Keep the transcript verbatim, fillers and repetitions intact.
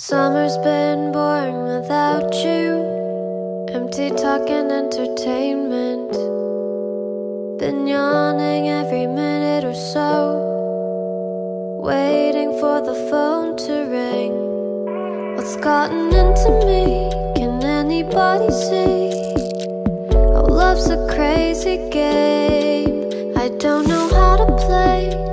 Summer's been boring without you. Empty talk and entertainment. Been yawning every minute or so, waiting for the phone to ring. What's gotten into me? Can anybody see? Oh, love's a crazy game I don't know how to play.